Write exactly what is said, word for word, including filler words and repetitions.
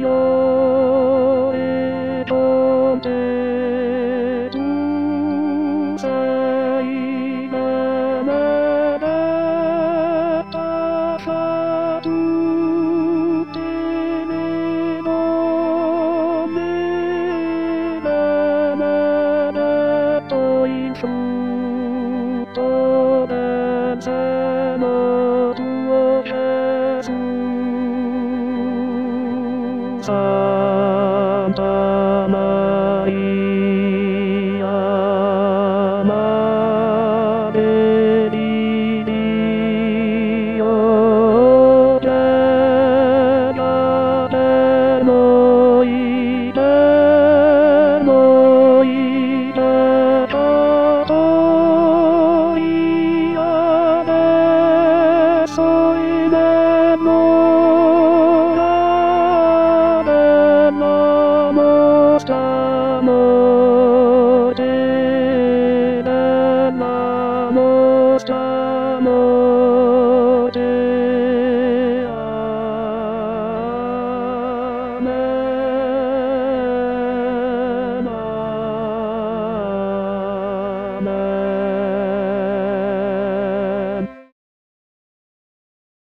えとてうさいがなだったさとてねのめがなだといそうとなさのとをはすサンタマリ